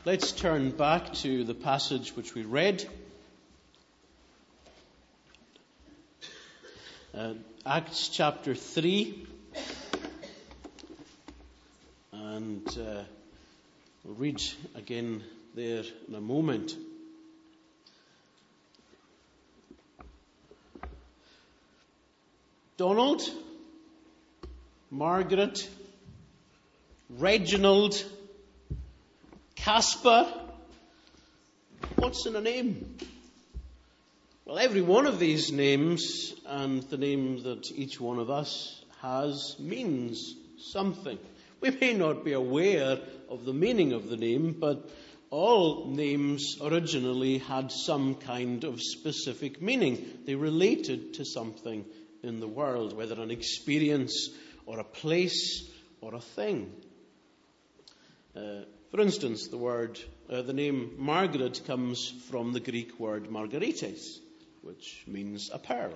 Let's turn back to the passage which we read. Acts chapter 3. And we'll read again there in a moment. Donald, Margaret, Reginald, Caspar. What's in a name? Well, every one of these names and the name that each one of us has means something. We may not be aware of the meaning of the name, but all names originally had some kind of specific meaning. They related to something in the world, whether an experience or a place or a thing. For instance, the name Margaret comes from the Greek word margarites, which means a pearl.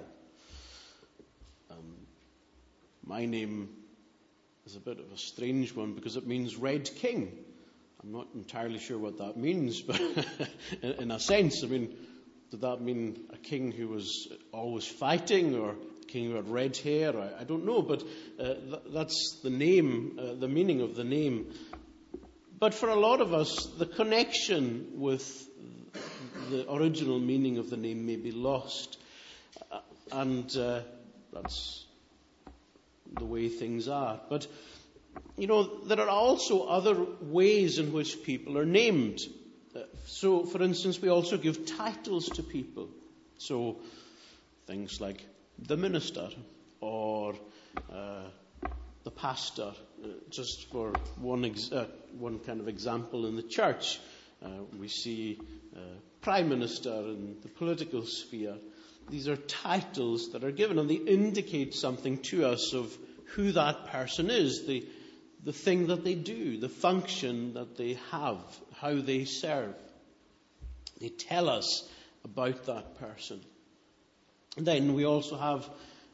My name is a bit of a strange one because it means Red King. I'm not entirely sure what that means, but in a sense, did that mean a king who was always fighting, or a king who had red hair? I don't know, but that's the name, the meaning of the name. But for a lot of us, the connection with the original meaning of the name may be lost. And that's the way things are. But, there are also other ways in which people are named. So, for instance, we also give titles to people. So, things like the minister or the pastor, just for one kind of example in the church. We see prime minister in the political sphere. These are titles that are given, and they indicate something to us of who that person is, the thing that they do, the function that they have, how they serve. They tell us about that person. And then we also have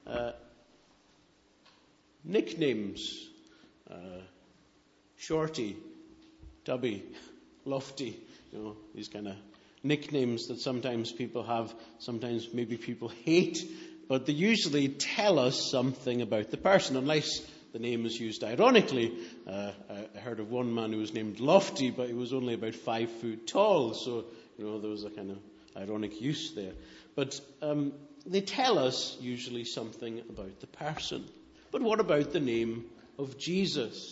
nicknames. Shorty, Tubby, Lofty, these kind of nicknames that sometimes people have, sometimes maybe people hate, but they usually tell us something about the person, unless the name is used ironically. I heard of one man who was named Lofty, but he was only about 5 foot tall, so there was a kind of ironic use there. But they tell us usually something about the person. But what about the name of Jesus?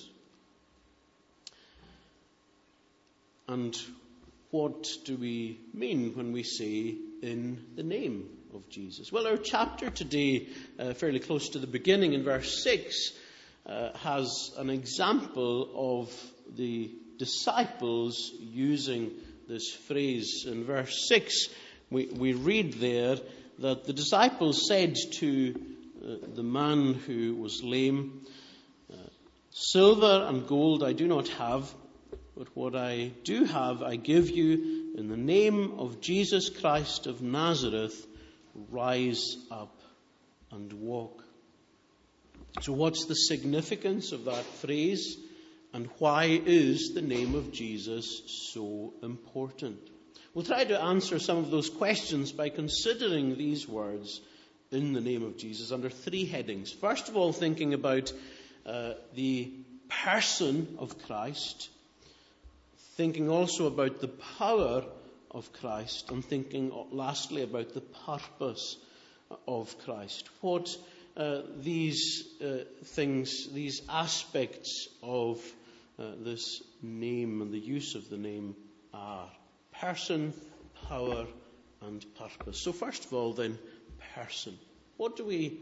And what do we mean when we say in the name of Jesus? Well, our chapter today, fairly close to the beginning in verse 6, has an example of the disciples using this phrase. In verse 6, we read there that the disciples said to the man who was lame, "Silver and gold I do not have, but what I do have I give you. In the name of Jesus Christ of Nazareth, rise up and walk." So what's the significance of that phrase? And why is the name of Jesus so important? We'll try to answer some of those questions by considering these words, in the name of Jesus, under 3 headings. First of all, thinking about the person of Christ, thinking also about the power of Christ, and thinking lastly about the purpose of Christ. What these things, these aspects of this name and the use of the name are: person, power, and purpose. So first of all then, person. What do we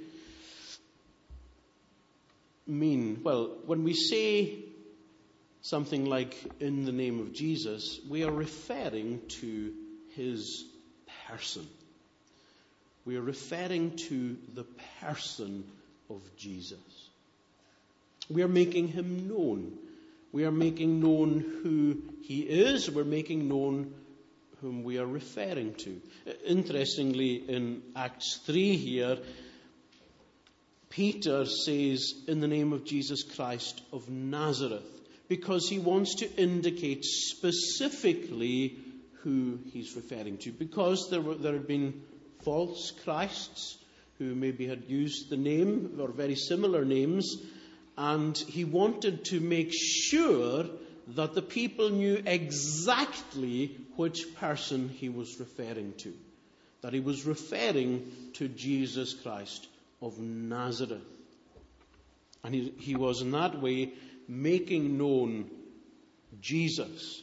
mean? Well, when we say something like in the name of Jesus, we are referring to his person. We are referring to the person of Jesus. We are making him known. We are making known who he is. We're making known whom we are referring to. Interestingly, in Acts 3 here, Peter says, in the name of Jesus Christ of Nazareth. because he wants to indicate specifically who he's referring to. Because there had been false Christs who maybe had used the name or very similar names, and he wanted to make sure that the people knew exactly which person he was referring to. That he was referring to Jesus Christ of Nazareth. And he was in that way making known Jesus.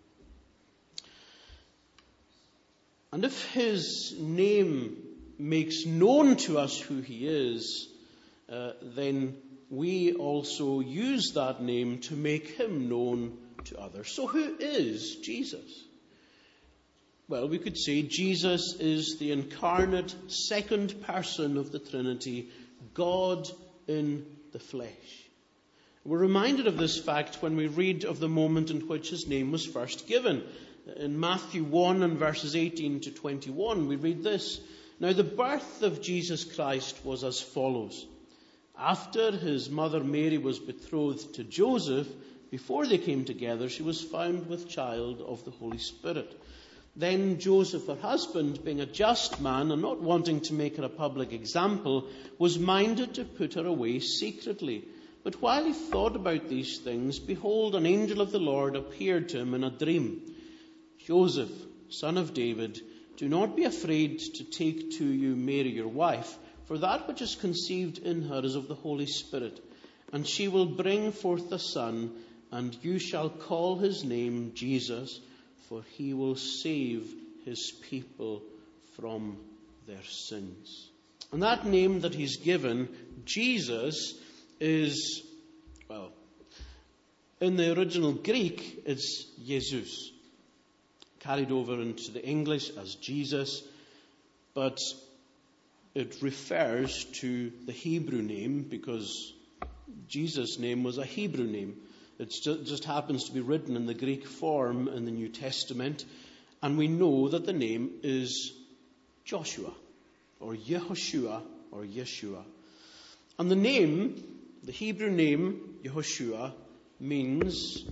And if his name makes known to us who he is, then we also use that name to make him known to others. So who is Jesus? Well, we could say Jesus is the incarnate second person of the Trinity, God in the flesh. We're reminded of this fact when we read of the moment in which his name was first given. In Matthew 1 and verses 18 to 21, we read this. Now the birth of Jesus Christ was as follows. After his mother Mary was betrothed to Joseph, before they came together, she was found with child of the Holy Spirit. Then Joseph, her husband, being a just man and not wanting to make her a public example, was minded to put her away secretly. But while he thought about these things, behold, an angel of the Lord appeared to him in a dream. Joseph, son of David, do not be afraid to take to you Mary your wife, for that which is conceived in her is of the Holy Spirit. And she will bring forth a son, and you shall call his name Jesus, for he will save his people from their sins. And that name that he's given, Jesus, is, well, in the original Greek, it's Jesus. Carried over into the English as Jesus, but it refers to the Hebrew name because Jesus' name was a Hebrew name. It just happens to be written in the Greek form in the New Testament, and we know that the name is Joshua, or Yehoshua, or Yeshua. And the name, the Hebrew name, Yehoshua, means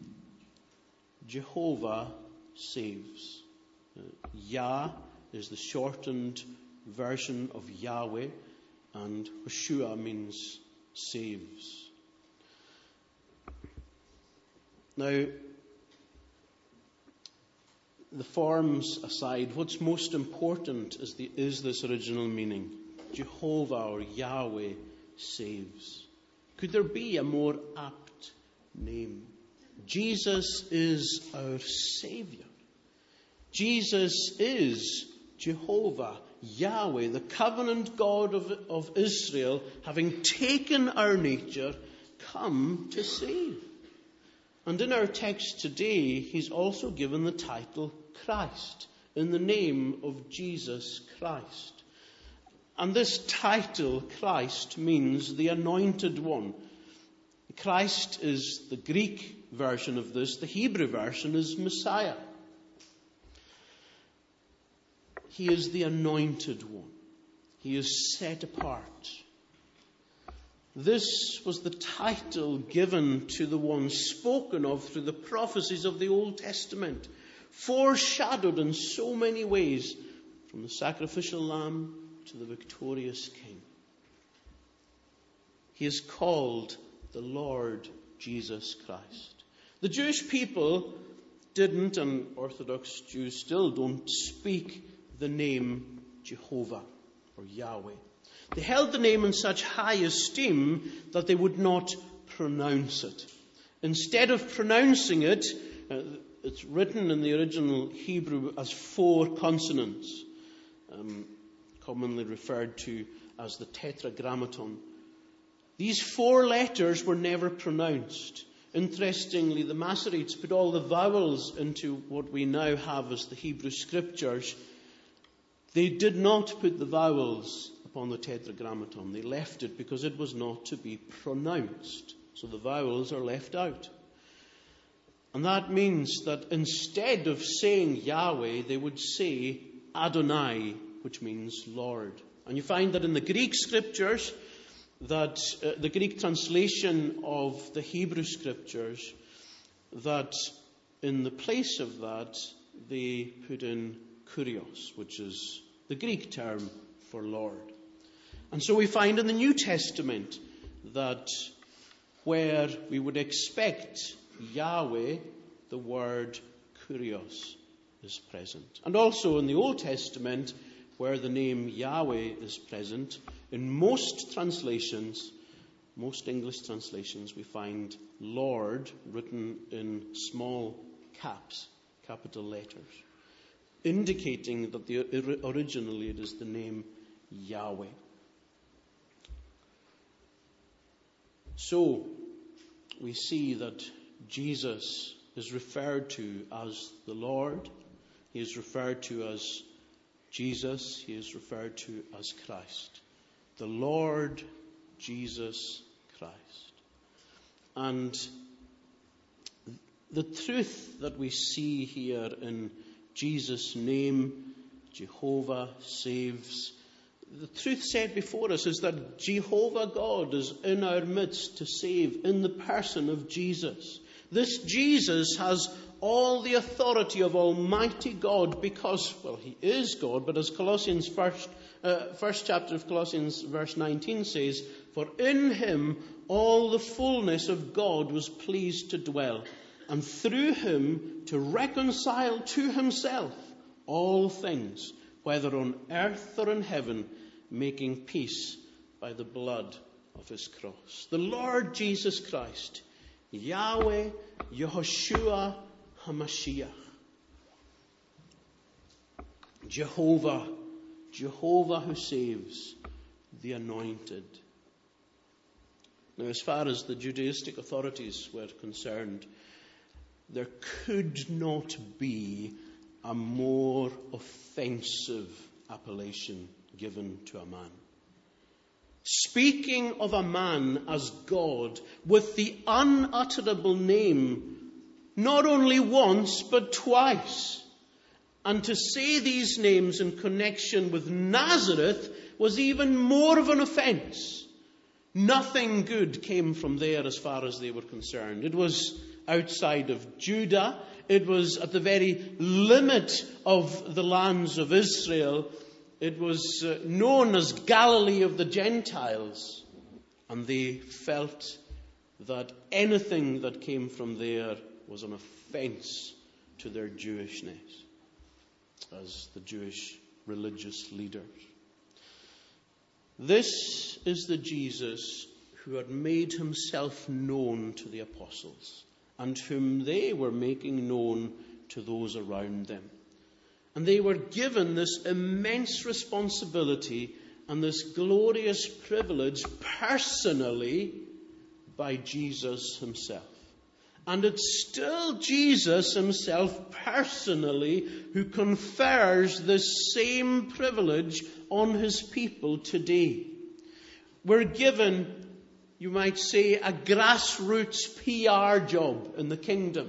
Jehovah saves. Yah is the shortened version of Yahweh, and Hoshua means saves. Now, the forms aside, what's most important is this original meaning. Jehovah or Yahweh saves. Could there be a more apt name? Jesus is our Savior. Jesus is Jehovah, Yahweh, the covenant God of Israel, having taken our nature, come to save. And in our text today, he's also given the title Christ, in the name of Jesus Christ. And this title, Christ, means the anointed one. Christ is the Greek version of this. The Hebrew version is Messiah. He is the anointed one. He is set apart. This was the title given to the one spoken of through the prophecies of the Old Testament, foreshadowed in so many ways, from the sacrificial lamb to the victorious king. He is called the Lord Jesus Christ. The Jewish people didn't, and Orthodox Jews still don't, speak the name Jehovah or Yahweh. They held the name in such high esteem that they would not pronounce it. Instead of pronouncing it, it's written in the original Hebrew as 4 consonants, commonly referred to as the Tetragrammaton. These 4 letters were never pronounced. Interestingly, the Masoretes put all the vowels into what we now have as the Hebrew Scriptures. They did not put the vowels upon the Tetragrammaton. They left it because it was not to be pronounced. So the vowels are left out. And that means that instead of saying Yahweh, they would say Adonai, which means Lord. And you find that in the Greek Scriptures, that the Greek translation of the Hebrew Scriptures, that in the place of that, they put in kurios, which is the Greek term for Lord. And so we find in the New Testament that where we would expect Yahweh, the word kurios is present. And also in the Old Testament, where the name Yahweh is present, in most translations, most English translations, we find Lord written in small caps, capital letters, indicating that originally it is the name Yahweh. So, we see that Jesus is referred to as the Lord. He is referred to as Jesus. He is referred to as Christ. The Lord Jesus Christ. And the truth that we see here in Jesus' name, Jehovah saves, the truth set before us is that Jehovah God is in our midst to save in the person of Jesus. This Jesus has all the authority of Almighty God because, well, he is God, but as Colossians first chapter of Colossians verse 19 says, for in him all the fullness of God was pleased to dwell, and through him to reconcile to himself all things, whether on earth or in heaven, making peace by the blood of his cross. The Lord Jesus Christ, Yahweh, Yehoshua HaMashiach. Jehovah who saves, the anointed. Now, as far as the Judaistic authorities were concerned, there could not be a more offensive appellation given to a man. Speaking of a man as God with the unutterable name, not only once but twice. And to say these names in connection with Nazareth was even more of an offence. Nothing good came from there as far as they were concerned. It was outside of Judah. It was at the very limit of the lands of Israel. It was known as Galilee of the Gentiles. And they felt that anything that came from there was an offence to their Jewishness as the Jewish religious leaders. This is the Jesus who had made himself known to the apostles and whom they were making known to those around them. And they were given this immense responsibility and this glorious privilege personally by Jesus himself. And it's still Jesus himself personally who confers this same privilege on his people today. We're given, you might say, a grassroots PR job in the kingdom.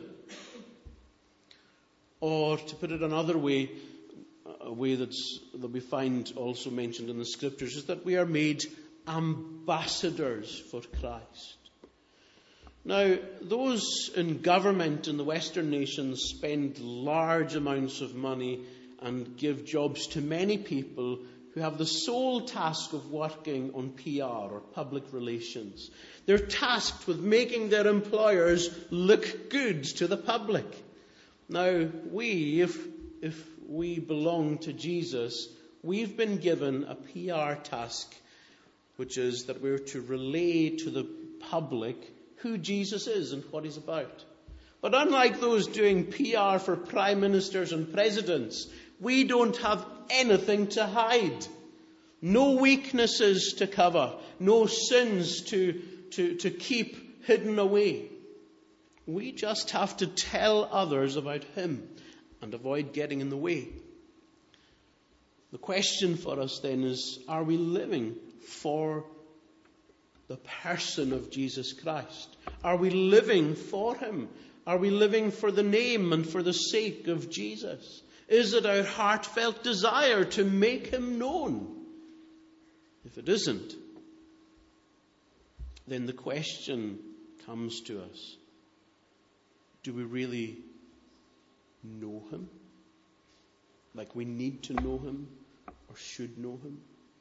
Or, to put it another way, a way that we find also mentioned in the scriptures, is that we are made ambassadors for Christ. Now, those in government in the Western nations spend large amounts of money and give jobs to many people who have the sole task of working on PR or public relations. They're tasked with making their employers look good to the public. Now, if we belong to Jesus, we've been given a PR task, which is that we're to relay to the public who Jesus is and what he's about. But unlike those doing PR for prime ministers and presidents, we don't have anything to hide. No weaknesses to cover. No sins to keep hidden away. We just have to tell others about him and avoid getting in the way. The question for us then is, are we living for the person of Jesus Christ? Are we living for him? Are we living for the name and for the sake of Jesus? Is it our heartfelt desire to make him known? If it isn't, then the question comes to us, do we really know him? Like we need to know him or should know him?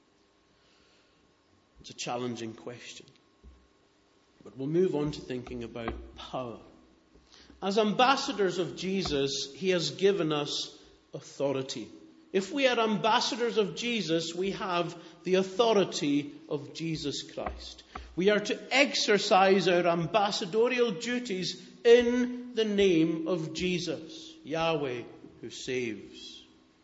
It's a challenging question. But we'll move on to thinking about power. As ambassadors of Jesus, he has given us authority. If we are ambassadors of Jesus, we have the authority of Jesus Christ. We are to exercise our ambassadorial duties in the name of Jesus, Yahweh, who saves.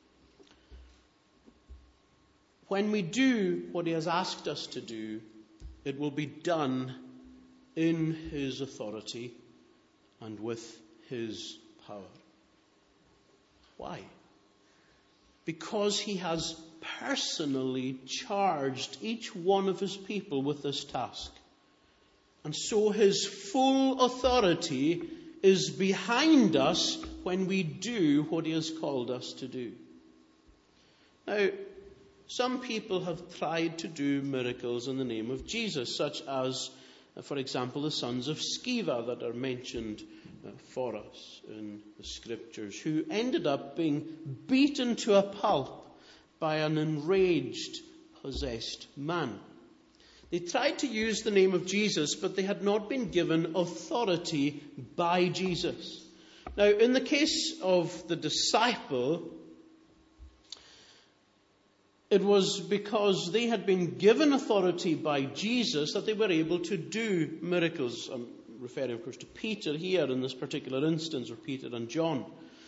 When we do what he has asked us to do, it will be done in his authority and with his power. Why? Because he has personally charged each one of his people with this task. And so his full authority is behind us when we do what he has called us to do. Now, some people have tried to do miracles in the name of Jesus, such as, for example, the sons of Sceva that are mentioned for us in the scriptures, who ended up being beaten to a pulp by an enraged, possessed man. They tried to use the name of Jesus, but they had not been given authority by Jesus. Now, in the case of the disciple, it was because they had been given authority by Jesus that they were able to do miracles. I'm referring, of course, to Peter here in this particular instance, or Peter and John.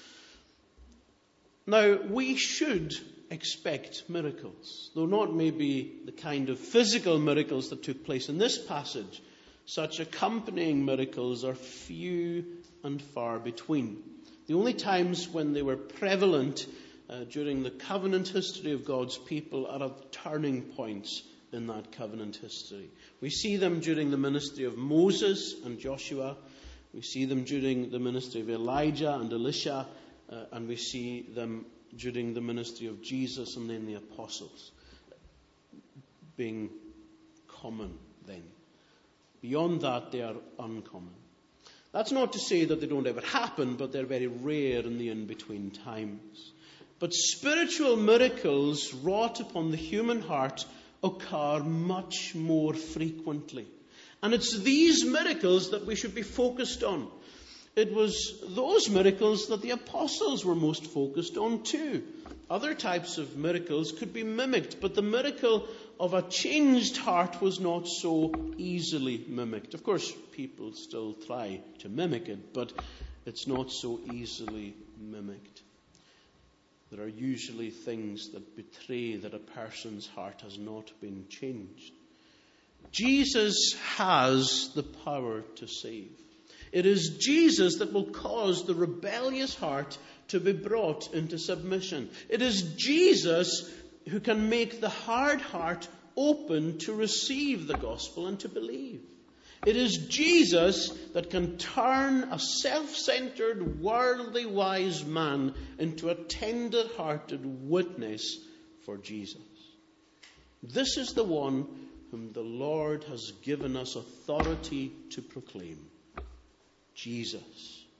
Now, we should expect miracles, though not maybe the kind of physical miracles that took place in this passage. Such accompanying miracles are few and far between. The only times when they were prevalent during the covenant history of God's people are at turning points in that covenant history. We see them during the ministry of Moses and Joshua. We see them during the ministry of Elijah and Elisha. And we see them during the ministry of Jesus and then the apostles, being common then. Beyond that, they are uncommon. That's not to say that they don't ever happen, but they're very rare in the in-between times. But spiritual miracles wrought upon the human heart occur much more frequently. And it's these miracles that we should be focused on. It was those miracles that the apostles were most focused on too. Other types of miracles could be mimicked, but the miracle of a changed heart was not so easily mimicked. Of course, people still try to mimic it, but it's not so easily mimicked. There are usually things that betray that a person's heart has not been changed. Jesus has the power to save. It is Jesus that will cause the rebellious heart to be brought into submission. It is Jesus who can make the hard heart open to receive the gospel and to believe. It is Jesus that can turn a self-centered, worldly wise man into a tender-hearted witness for Jesus. This is the one whom the Lord has given us authority to proclaim. Jesus,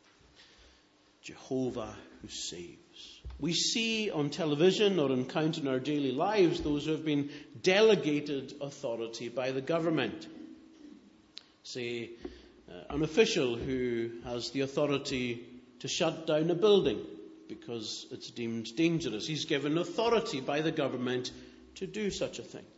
Jehovah who saves. We see on television or encounter in our daily lives those who have been delegated authority by the government. Say, an official who has the authority to shut down a building because it's deemed dangerous. He's given authority by the government to do such a thing.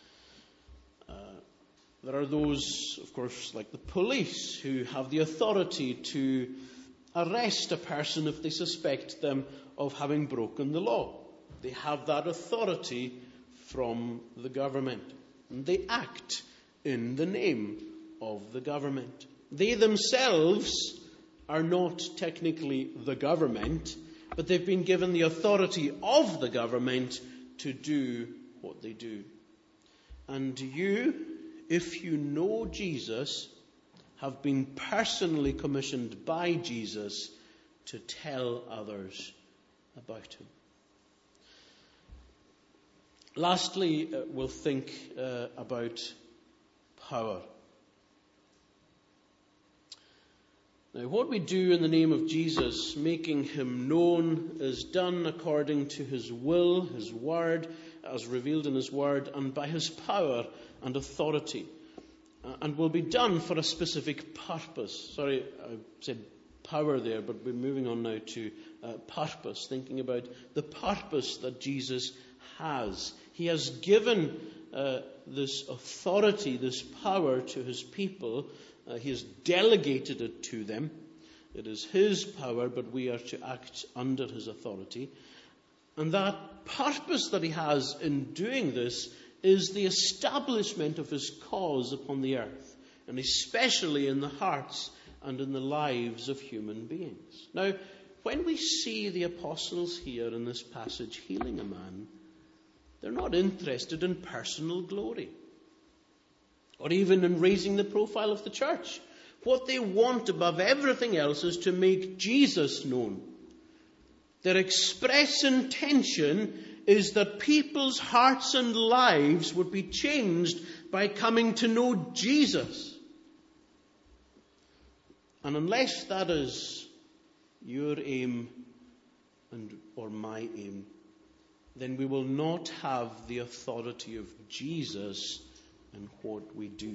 There are those, of course, like the police, who have the authority to arrest a person if they suspect them of having broken the law. They have that authority from the government. And they act in the name of the government. They themselves are not technically the government, but they've been given the authority of the government to do what they do. And you, if you know Jesus, have been personally commissioned by Jesus to tell others about him. Lastly, we'll think about power. Now, what we do in the name of Jesus, making him known, is done according to his will, his word, as revealed in his word, and by his power and authority. And will be done for a specific purpose. Sorry, I said power there, but we're moving on now to purpose, thinking about the purpose that Jesus has. He has given this authority, this power to his people. He has delegated it to them. It is his power, but we are to act under his authority. And that purpose that he has in doing this is the establishment of his cause upon the earth, and especially in the hearts and in the lives of human beings. Now, when we see the apostles here in this passage healing a man, they're not interested in personal glory or even in raising the profile of the church. What they want above everything else is to make Jesus known. Their express intention is that people's hearts and lives would be changed by coming to know Jesus. And unless that is your aim or my aim, then we will not have the authority of Jesus in what we do.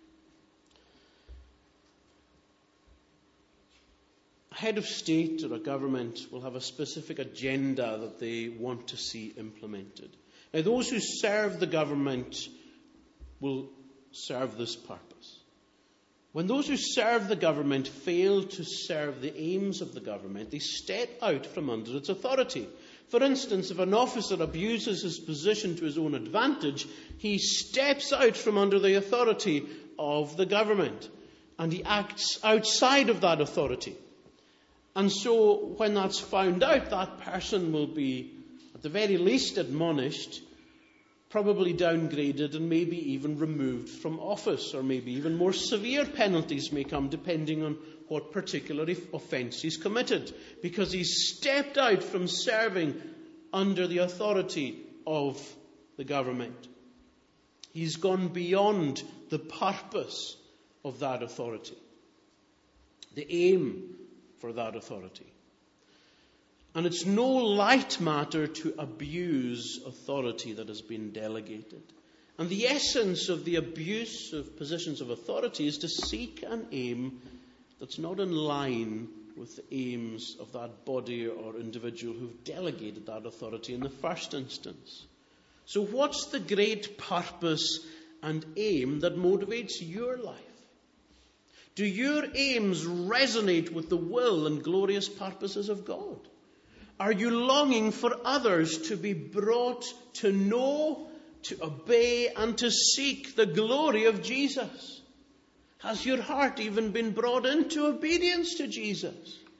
A head of state or a government will have a specific agenda that they want to see implemented. Now, those who serve the government will serve this purpose. When those who serve the government fail to serve the aims of the government, they step out from under its authority. For instance, if an officer abuses his position to his own advantage, he steps out from under the authority of the government, and he acts outside of that authority. And so when that's found out, that person will be, at the very least, admonished, probably downgraded, and maybe even removed from office, or maybe even more severe penalties may come depending on what particular offence he's committed, because he's stepped out from serving under the authority of the government. He's gone beyond the purpose of that authority, the aim for that authority. And it's no light matter to abuse authority that has been delegated. And the essence of the abuse of positions of authority is to seek an aim that's not in line with the aims of that body or individual who've delegated that authority in the first instance. So what's the great purpose and aim that motivates your life? Do your aims resonate with the will and glorious purposes of God? Are you longing for others to be brought to know, to obey, and to seek the glory of Jesus? Has your heart even been brought into obedience to Jesus?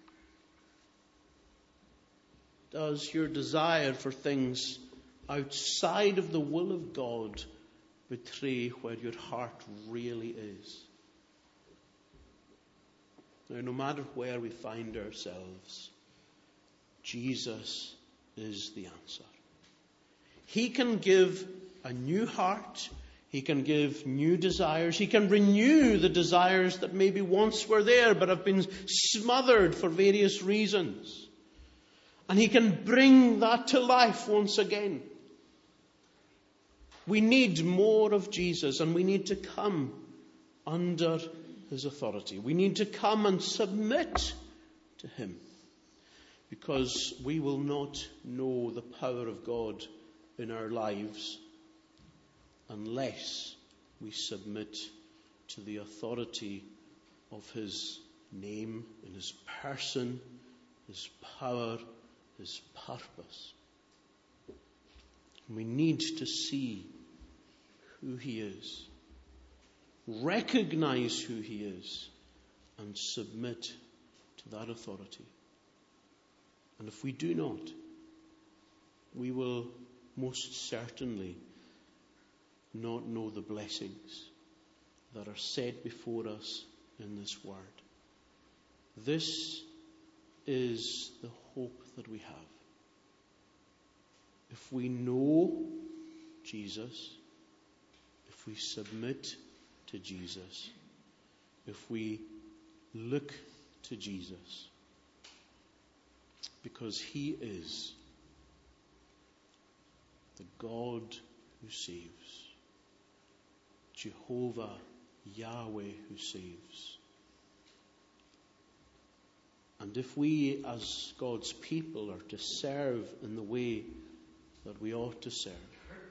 Does your desire for things outside of the will of God betray where your heart really is? Now, no matter where we find ourselves, Jesus is the answer. He can give a new heart. He can give new desires. He can renew the desires that maybe once were there but have been smothered for various reasons. And He can bring that to life once again. We need more of Jesus, and we need to come under His authority. We need to come and submit to Him, because we will not know the power of God in our lives unless we submit to the authority of His name and His person, His power, His purpose. We need to see who He is, recognize who He is, and submit to that authority. And if we do not, we will most certainly not know the blessings that are set before us in this word. This is the hope that we have. If we know Jesus, if we submit to Jesus, if we look to Jesus, because he is the God who saves, Jehovah, Yahweh who saves. And if we as God's people are to serve in the way that we ought to serve,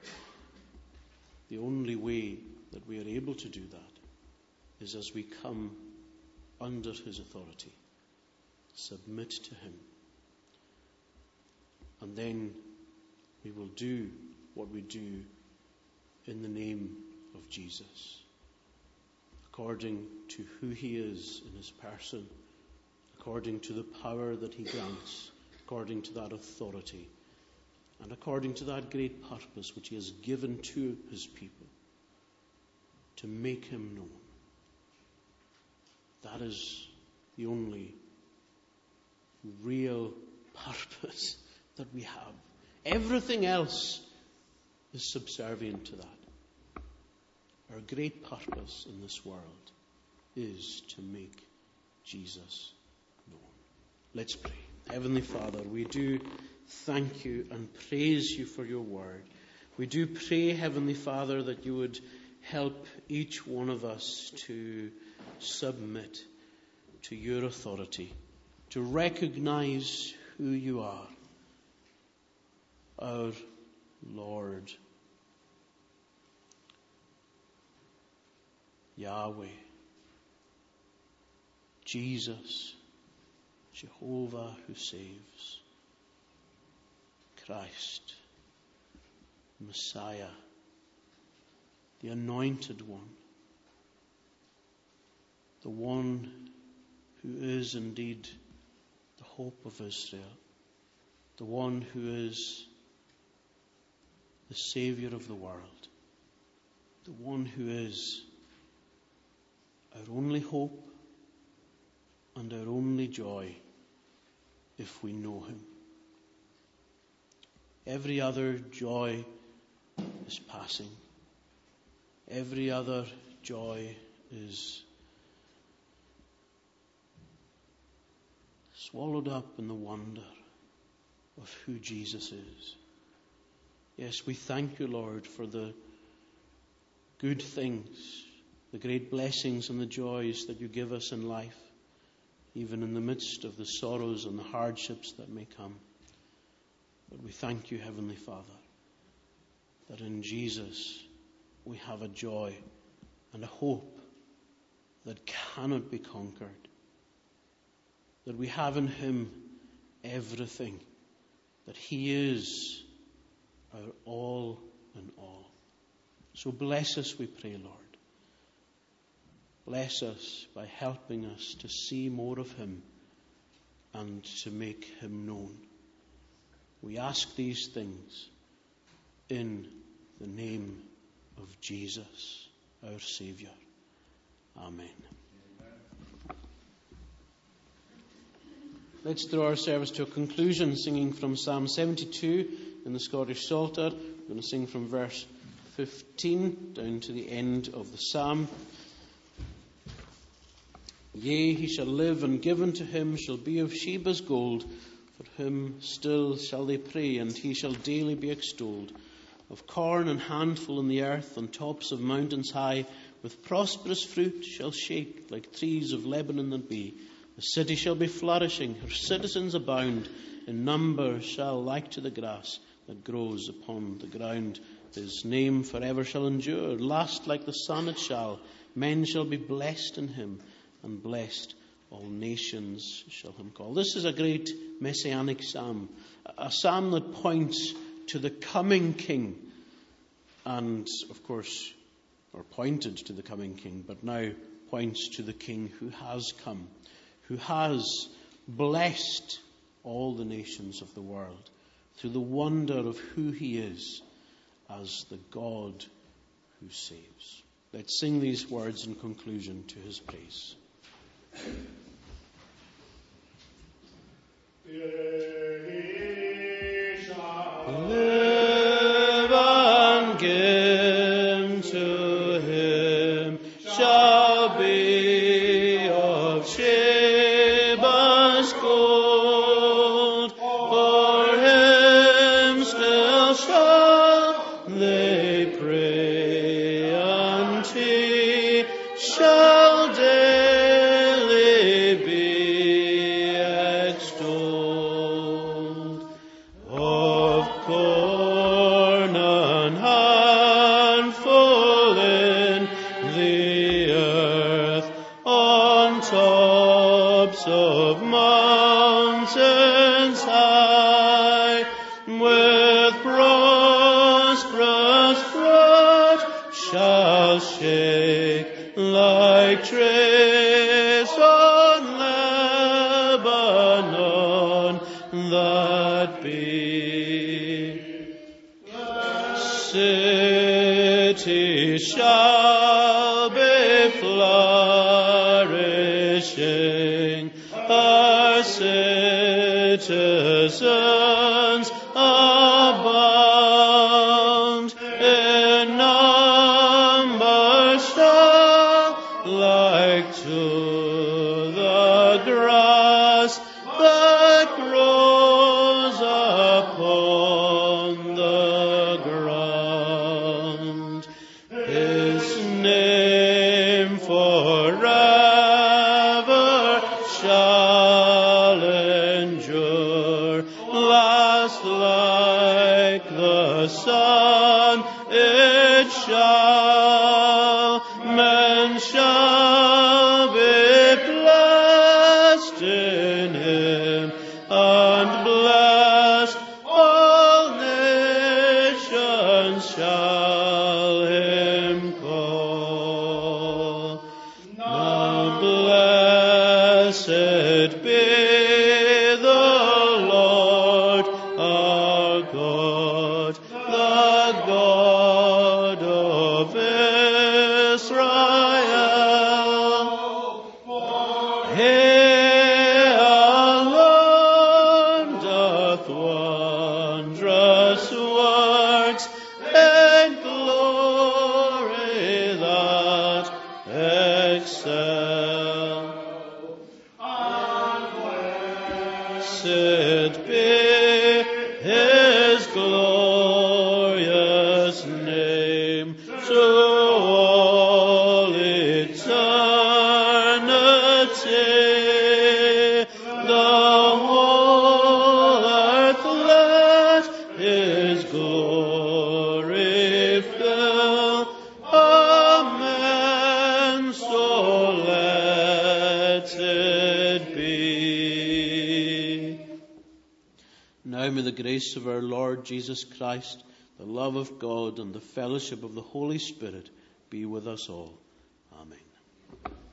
the only way that we are able to do that is as we come under his authority, submit to him, and then we will do what we do in the name of Jesus, according to who he is in his person, according to the power that he grants, according to that authority, and according to that great purpose which he has given to his people, to make him known. That is the only real purpose that we have. Everything else is subservient to that. Our great purpose in this world is to make Jesus known. Let's pray. Heavenly Father, we do thank you and praise you for your word. We do pray, Heavenly Father, that you would help each one of us to submit to your authority, to recognize who you are, our Lord, Yahweh, Jesus, Jehovah who saves, Christ, Messiah, the Anointed One, the one who is indeed the hope of Israel, the one who is the Saviour of the world, the one who is our only hope and our only joy if we know him. Every other joy is passing. Every other joy is swallowed up in the wonder of who Jesus is. Yes, we thank you, Lord, for the good things, the great blessings and the joys that you give us in life, even in the midst of the sorrows and the hardships that may come. But we thank you, Heavenly Father, that in Jesus we have a joy and a hope that cannot be conquered, that we have in him everything, that he is our all in all. So bless us, we pray, Lord. Bless us by helping us to see more of him and to make him known. We ask these things in the name of Jesus, our Saviour. Amen. Let's draw our service to a conclusion, singing from Psalm 72 in the Scottish Psalter. We're going to sing from verse 15 down to the end of the psalm. Yea, he shall live, and given to him shall be of Sheba's gold. For him still shall they pray, and he shall daily be extolled. Of corn an handful in the earth, on tops of mountains high, with prosperous fruit shall shake, like trees of Lebanon that be. The city shall be flourishing, her citizens abound, in number shall like to the grass that grows upon the ground. His name forever shall endure, last like the sun it shall. Men shall be blessed in him, and blessed all nations shall him call. This is a great messianic psalm, a psalm that points to the coming king, and of course, or pointed to the coming king, but now points to the king who has come, who has blessed all the nations of the world through the wonder of who he is as the God who saves. Let's sing these words in conclusion to his praise. Live and give to him shall be of shame. bounty shall daily be extolled. Of corn an handful in the earth, on tops of mountains high, with prosperous fruit shall shake like trees on Lebanon that be. City shall be flourishing, our citizens abound, in number shall like to the grass that grows upon the ground. His name forever shall endure, last like the sun it shall. Men shall be blessed in him, and blessed all nations shall him call. Now blessed be the Lord our God, the God of Israel. He alone doth wondrous works and glory that excel. Blessed be his glorious name through all eternity. The whole earth let his glory fill. Amen. So let it be. Now may the grace of our Lord Jesus Christ, the love of God, and the fellowship of the Holy Spirit be with us all. Amen.